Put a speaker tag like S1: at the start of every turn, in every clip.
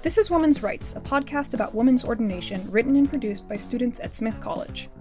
S1: This is Women's Rights, a podcast about women's ordination written and produced by students at Smith College.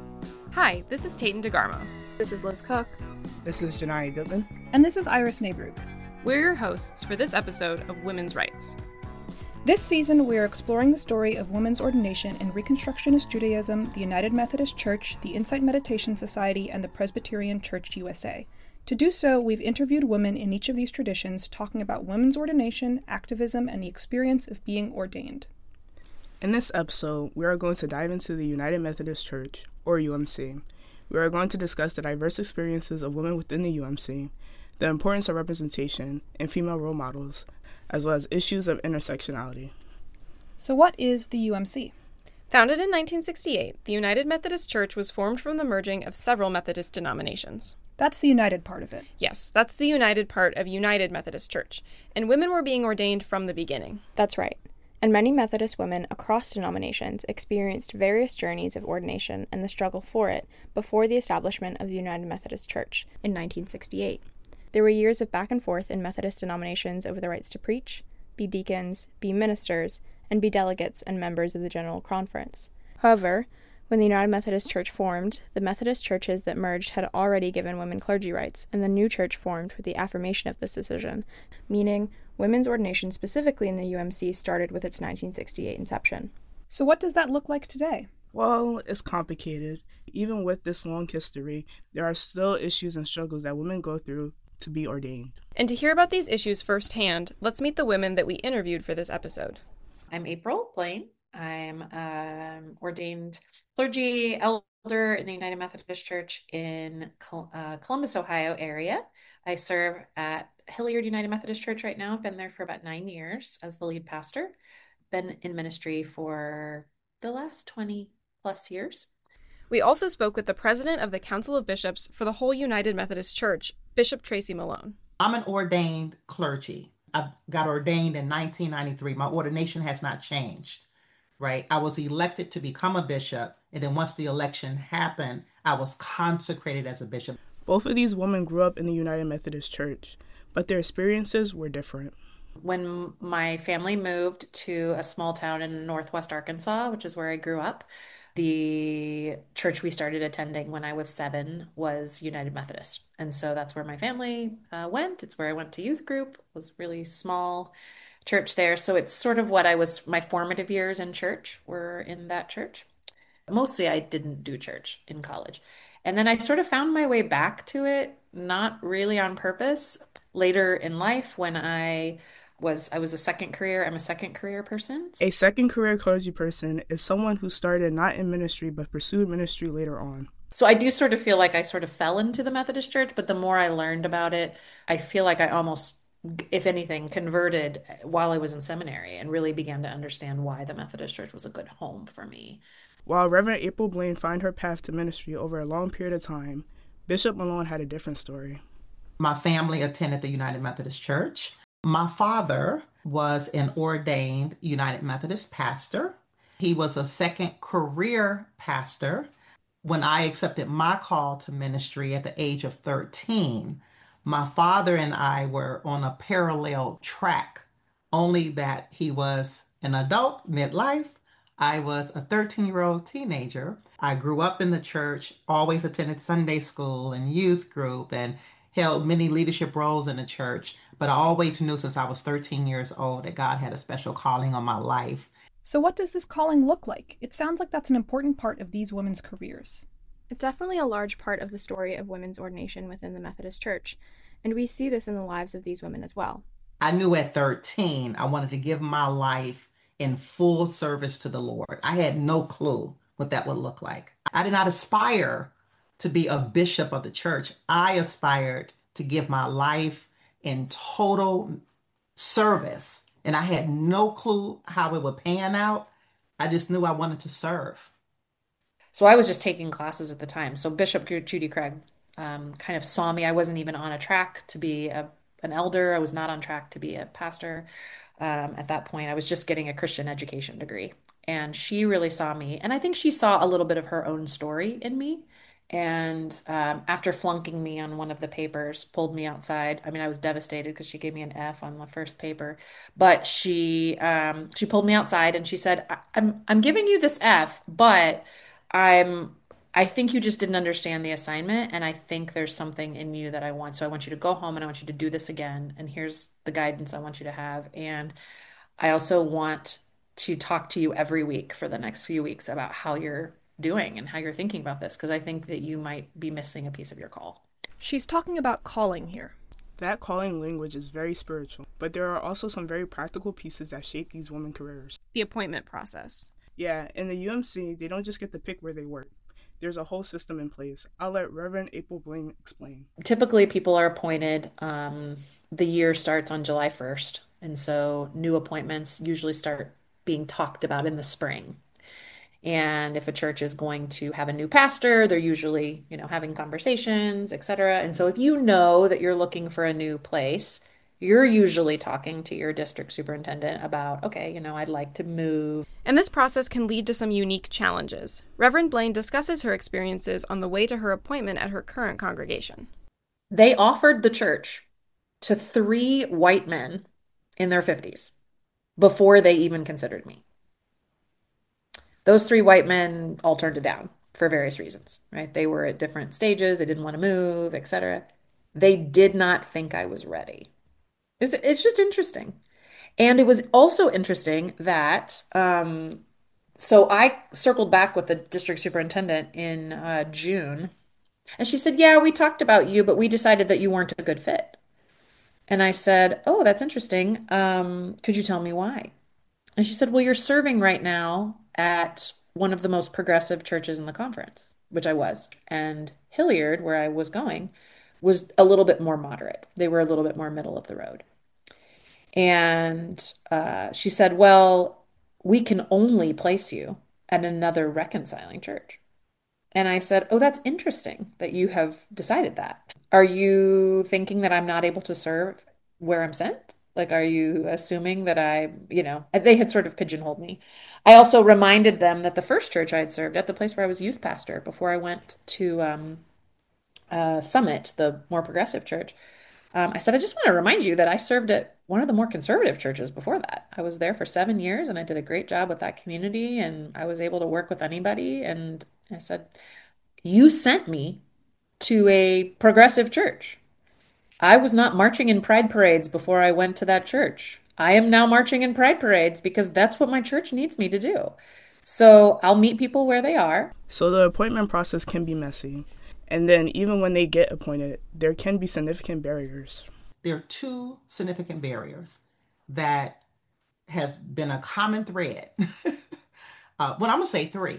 S2: Hi, this is Tayton DeGarmo.
S3: This is Liz Cook.
S4: This is Janai Goodman.
S1: And this is Iris Nabrook.
S2: We're your hosts for this episode of Women's Rights.
S1: This season, we are exploring the story of women's ordination in Reconstructionist Judaism, the United Methodist Church, the Insight Meditation Society, and the Presbyterian Church USA. To do so, we've interviewed women in each of these traditions, talking about women's ordination, activism, and the experience of being ordained.
S4: In this episode, we are going to dive into the United Methodist Church, or UMC. We are going to discuss the diverse experiences of women within the UMC, the importance of representation, and female role models, as well as issues of intersectionality.
S1: So what is the UMC?
S2: Founded in 1968, the United Methodist Church was formed from the merging of several Methodist denominations.
S1: That's the united part of it.
S2: Yes, that's the united part of United Methodist Church, and women were being ordained from the beginning.
S3: That's right. And many Methodist women across denominations experienced various journeys of ordination and the struggle for it before the establishment of the United Methodist Church in 1968. There were years of back and forth in Methodist denominations over the rights to preach, be deacons, be ministers, and be delegates and members of the General Conference. However, when the United Methodist Church formed, the Methodist churches that merged had already given women clergy rights, and the new church formed with the affirmation of this decision, meaning women's ordination specifically in the UMC started with its 1968 inception.
S1: So what does that look like today?
S4: Well, it's complicated. Even with this long history, there are still issues and struggles that women go through to be ordained.
S2: And to hear about these issues firsthand, let's meet the women that we interviewed for this episode.
S5: I'm April Blaine. I'm ordained clergy elder in the United Methodist Church in Columbus, Ohio area. I serve at Hilliard United Methodist Church right now. I've been there for about 9 years as the lead pastor. Been in ministry for the last 20 plus years.
S2: We also spoke with the president of the Council of Bishops for the whole United Methodist Church, Bishop Tracy Malone.
S6: I'm an ordained clergy. I got ordained in 1993. My ordination has not changed. Right? I was elected to become a bishop, and then once the election happened, I was consecrated as a bishop.
S4: Both of these women grew up in the United Methodist Church, but their experiences were different.
S5: When my family moved to a small town in northwest Arkansas, which is where I grew up, the church we started attending when I was 7 was United Methodist. And so that's where my family went. It's where I went to youth group. It was really small church there. So it's sort of my formative years in church were in that church. Mostly I didn't do church in college. And then I sort of found my way back to it, not really on purpose. Later in life when I was a second career person.
S4: A second career clergy person is someone who started not in ministry but pursued ministry later on.
S5: So I do sort of feel like I sort of fell into the Methodist Church, but the more I learned about it, I feel like I almost, if anything, converted while I was in seminary and really began to understand why the Methodist Church was a good home for me.
S4: While Reverend April Blaine found her path to ministry over a long period of time, Bishop Malone had a different story.
S6: My family attended the United Methodist Church. My father was an ordained United Methodist pastor. He was a second career pastor. When I accepted my call to ministry at the age of 13, my father and I were on a parallel track, only that he was an adult, midlife. I was a 13-year-old teenager. I grew up in the church, always attended Sunday school and youth group, and held many leadership roles in the church. But I always knew since I was 13 years old that God had a special calling on my life.
S1: So what does this calling look like? It sounds like that's an important part of these women's careers.
S3: It's definitely a large part of the story of women's ordination within the Methodist Church, and we see this in the lives of these women as well.
S6: I knew at 13 I wanted to give my life in full service to the Lord. I had no clue what that would look like. I did not aspire to be a bishop of the church. I aspired to give my life in total service, and I had no clue how it would pan out. I just knew I wanted to serve.
S5: So I was just taking classes at the time. So Bishop Judy Craig kind of saw me. I wasn't even on a track to be an elder. I was not on track to be a pastor. At that point, I was just getting a Christian education degree. And she really saw me. And I think she saw a little bit of her own story in me And after flunking me on one of the papers, pulled me outside. I mean, I was devastated because she gave me an F on the first paper, but she pulled me outside and she said, I'm giving you this F, but I'm I think you just didn't understand the assignment, and I think there's something in you that I want. So I want you to go home and I want you to do this again. And here's the guidance I want you to have. And I also want to talk to you every week for the next few weeks about how you're doing and how you're thinking about this, because I think that you might be missing a piece of your call.
S1: She's talking about calling here.
S4: That calling language is very spiritual, but there are also some very practical pieces that shape these women's careers.
S2: The appointment process.
S4: Yeah, in the UMC, they don't just get to pick where they work. There's a whole system in place. I'll let Reverend April Blaine explain.
S5: Typically, people are appointed, the year starts on July 1st. And so new appointments usually start being talked about in the spring. And if a church is going to have a new pastor, they're usually, having conversations, etc. And so if you know that you're looking for a new place, you're usually talking to your district superintendent about, okay, I'd like to move.
S2: And this process can lead to some unique challenges. Reverend Blaine discusses her experiences on the way to her appointment at her current congregation.
S5: They offered the church to 3 white men in their 50s before they even considered me. Those 3 white men all turned it down for various reasons, right? They were at different stages. They didn't want to move, etc. They did not think I was ready. It's just interesting. And it was also interesting that, so I circled back with the district superintendent in June, and she said, yeah, we talked about you, but we decided that you weren't a good fit. And I said, oh, that's interesting. Could you tell me why? And she said, well, you're serving right now at one of the most progressive churches in the conference, which I was. And Hilliard, where I was going, was a little bit more moderate. They were a little bit more middle of the road. And she said, well, we can only place you at another reconciling church. And I said, oh, that's interesting that you have decided that. Are you thinking that I'm not able to serve where I'm sent? Like, are you assuming that they had sort of pigeonholed me. I also reminded them that the first church I had served at, the place where I was youth pastor before I went to Summit, the more progressive church, I said, I just want to remind you that I served at one of the more conservative churches before that. I was there for 7 years and I did a great job with that community and I was able to work with anybody. And I said, you sent me to a progressive church. I was not marching in pride parades before I went to that church. I am now marching in pride parades because that's what my church needs me to do. So I'll meet people where they are.
S4: So the appointment process can be messy. And then even when they get appointed, there can be significant barriers.
S6: There are 2 significant barriers that has been a common thread. I'm going to say 3.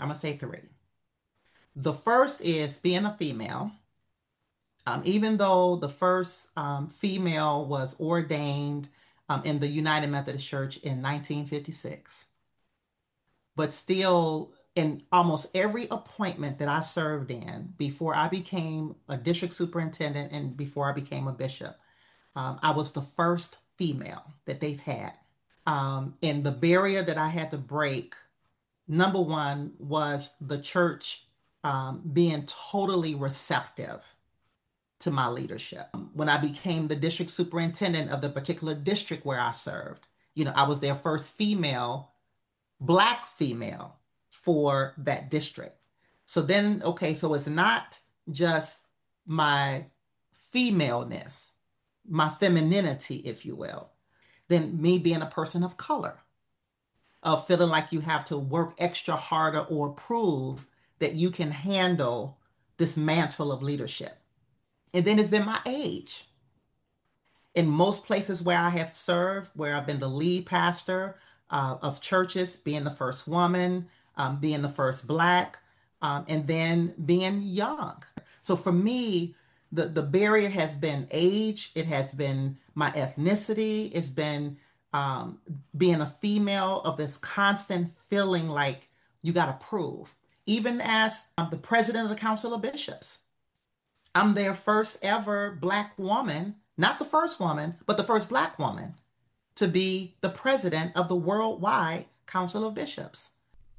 S6: The first is being a female. Even though the first female was ordained in the United Methodist Church in 1956, but still in almost every appointment that I served in before I became a district superintendent and before I became a bishop, I was the first female that they've had. And the barrier that I had to break, number one, was the church being totally receptive to my leadership. When I became the district superintendent of the particular district where I served, I was their first Black female for that district. So then, okay, so it's not just my femaleness, my femininity, if you will, then me being a person of color, of feeling like you have to work extra harder or prove that you can handle this mantle of leadership. And then it's been my age. In most places where I have served, where I've been the lead pastor of churches, being the first woman, being the first Black, and then being young. So for me, the barrier has been age. It has been my ethnicity. It's been being a female, of this constant feeling like you got to prove. Even as the president of the Council of Bishops, I'm their first ever Black woman, not the first woman, but the first Black woman to be the president of the Worldwide Council of Bishops.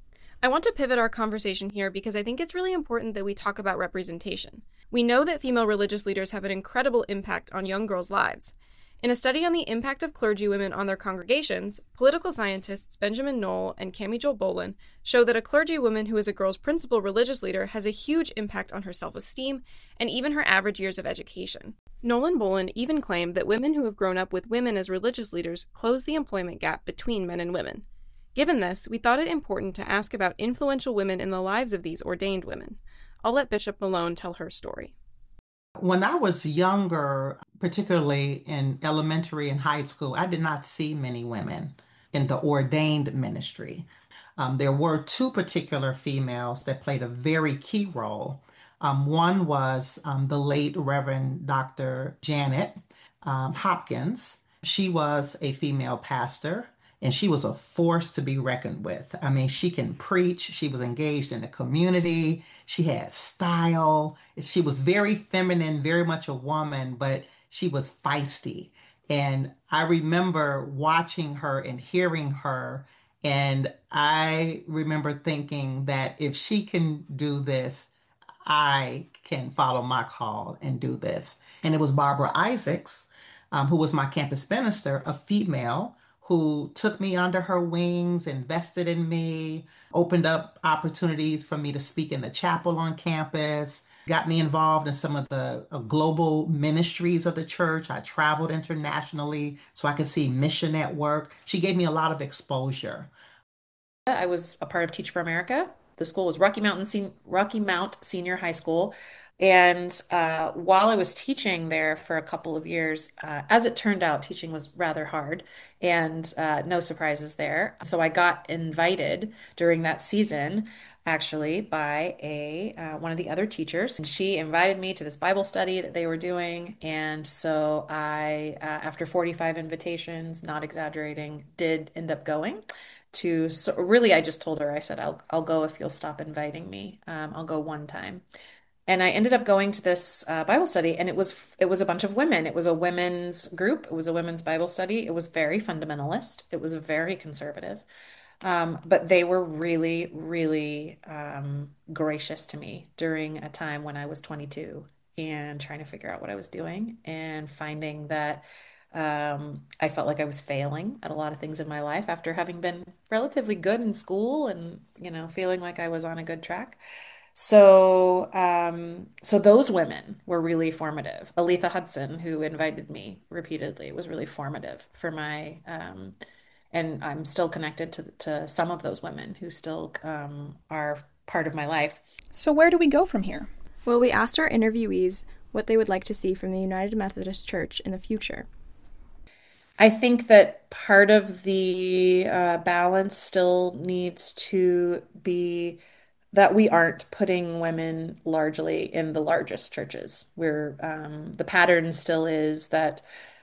S2: I want to pivot our conversation here because I think it's really important that we talk about representation. We know that female religious leaders have an incredible impact on young girls' lives. In a study on the impact of clergy women on their congregations, political scientists Benjamin Knoll and Cami Joel Bolin show that a clergy woman who is a girl's principal religious leader has a huge impact on her self-esteem and even her average years of education. Knoll and Bolin even claim that women who have grown up with women as religious leaders close the employment gap between men and women. Given this, we thought it important to ask about influential women in the lives of these ordained women. I'll let Bishop Malone tell her story.
S6: When I was younger, particularly in elementary and high school, I did not see many women in the ordained ministry. There were two particular females that played a very key role. One was the late Reverend Dr. Janet Hopkins. She was a female pastor, and she was a force to be reckoned with. I mean, she can preach. She was engaged in the community. She had style. She was very feminine, very much a woman, but she was feisty. And I remember watching her and hearing her. And I remember thinking that if she can do this, I can follow my call and do this. And it was Barbara Isaacs, who was my campus minister, a female who took me under her wings, invested in me, opened up opportunities for me to speak in the chapel on campus, got me involved in some of the global ministries of the church. I traveled internationally so I could see mission at work. She gave me a lot of exposure.
S5: I was a part of Teach for America. The school was Rocky Mount Senior High School. And while I was teaching there for a couple of years, as it turned out, teaching was rather hard and no surprises there. So I got invited during that season, actually, by one of the other teachers. And she invited me to this Bible study that they were doing. And so I, after 45 invitations, not exaggerating, did end up going. So really, I just told her, I said, I'll go if you'll stop inviting me. I'll go one time. And I ended up going to this Bible study, and it was a bunch of women. It was a women's group. It was a women's Bible study. It was very fundamentalist. It was very conservative. But they were really, really gracious to me during a time when I was 22 and trying to figure out what I was doing and finding that I felt like I was failing at a lot of things in my life after having been relatively good in school and, feeling like I was on a good track. So those women were really formative. Aletha Hudson, who invited me repeatedly, was really formative for and I'm still connected to some of those women who still are part of my life.
S1: So where do we go from here?
S3: Well, we asked our interviewees what they would like to see from the United Methodist Church in the future.
S5: I think that part of the balance still needs to be that we aren't putting women largely in the largest churches, where the pattern still is that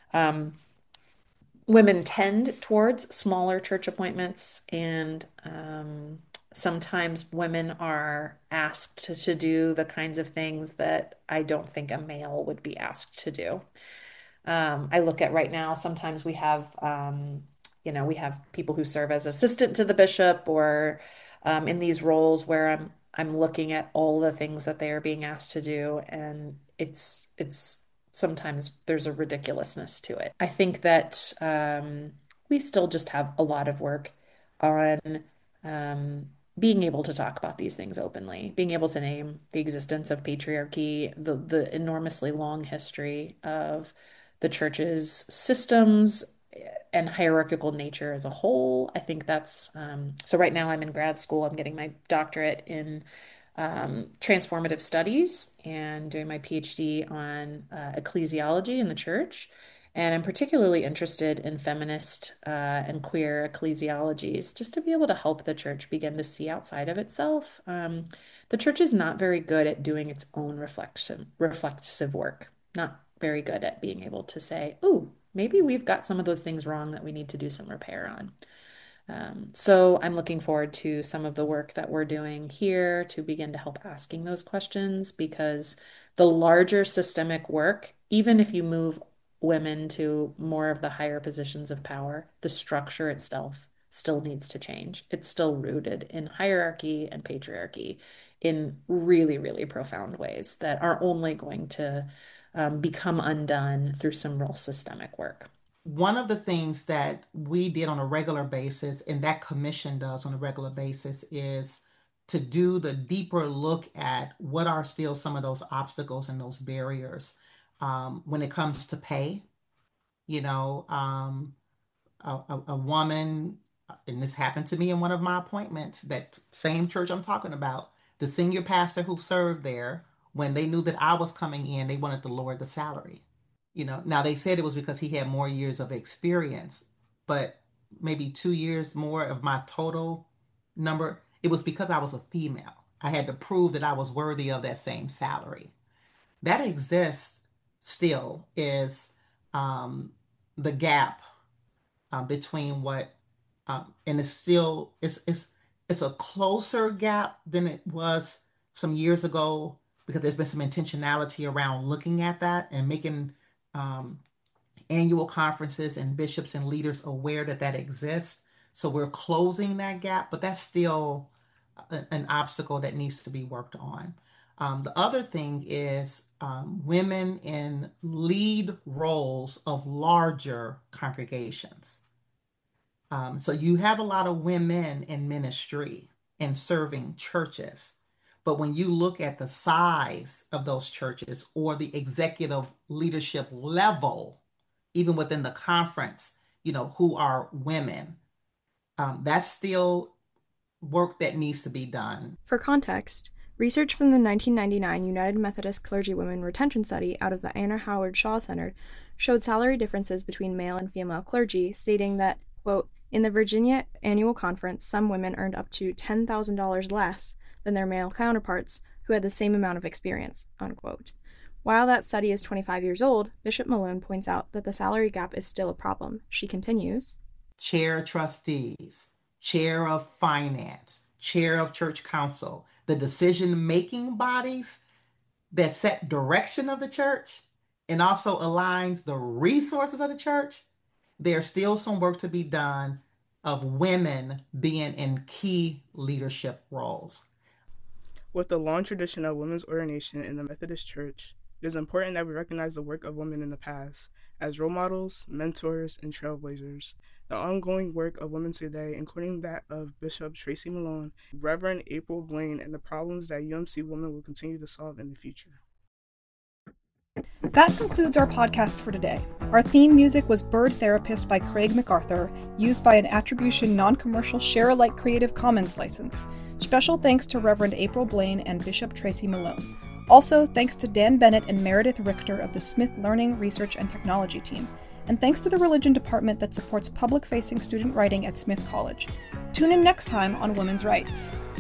S5: women tend towards smaller church appointments, and sometimes women are asked to do the kinds of things that I don't think a male would be asked to do. I look at right now, sometimes we have people who serve as assistant to the bishop or in these roles where I'm looking at all the things that they are being asked to do, and it's sometimes there's a ridiculousness to it. I think that we still just have a lot of work on being able to talk about these things openly, being able to name the existence of patriarchy, the enormously long history of the church's systems and hierarchical nature as a whole. I think that's so right now I'm in grad school. I'm getting my doctorate in transformative studies and doing my PhD on ecclesiology in the church. And I'm particularly interested in feminist and queer ecclesiologies, just to be able to help the church begin to see outside of itself. The church is not very good at doing its own reflexive work, not very good at being able to say, "Ooh, maybe we've got some of those things wrong that we need to do some repair on." So I'm looking forward to some of the work that we're doing here to begin to help asking those questions, because the larger systemic work, even if you move women to more of the higher positions of power, the structure itself still needs to change. It's still rooted in hierarchy and patriarchy in really, really profound ways that are only going to become undone through some real systemic work.
S6: One of the things that we did on a regular basis, and that commission does on a regular basis, is to do the deeper look at what are still some of those obstacles and those barriers when it comes to pay. You know, a woman, and this happened to me in one of my appointments, that same church I'm talking about, the senior pastor who served there, when they knew that I was coming in, they wanted to lower the salary. You know, now they said it was because he had more years of experience, but maybe 2 years more of my total number. It was because I was a female. I had to prove that I was worthy of that same salary. That exists still, is the gap between what, and it's still, it's a closer gap than it was some years ago, because there's been some intentionality around looking at that and making annual conferences and bishops and leaders aware that that exists. So we're closing that gap, but that's still an obstacle that needs to be worked on. The other thing is women in lead roles of larger congregations. So you have a lot of women in ministry and serving churches. But when you look at the size of those churches or the executive leadership level, even within the conference, you know, who are women, that's still work that needs to be done.
S3: For context, research from the 1999 United Methodist Clergywomen Retention Study out of the Anna Howard Shaw Center showed salary differences between male and female clergy, stating that, quote, in the Virginia annual conference, some women earned up to $10,000 less than their male counterparts who had the same amount of experience, unquote. While that study is 25 years old, Bishop Malone points out that the salary gap is still a problem. She continues,
S6: chair of trustees, chair of finance, chair of church council, the decision-making bodies that set direction of the church and also aligns the resources of the church, there's still some work to be done of women being in key leadership roles.
S4: With the long tradition of women's ordination in the Methodist Church, it is important that we recognize the work of women in the past as role models, mentors, and trailblazers. The ongoing work of women today, including that of Bishop Tracy Malone, Reverend April Blaine, and the problems that UMC women will continue to solve in the future.
S1: That concludes our podcast for today. Our theme music was Bird Therapist by Craig MacArthur, used by an attribution non-commercial share-alike Creative Commons license. Special thanks to Reverend April Blaine and Bishop Tracy Malone. Also, thanks to Dan Bennett and Meredith Richter of the Smith Learning, Research, and Technology team. And thanks to the Religion Department that supports public-facing student writing at Smith College. Tune in next time on Women's Rights.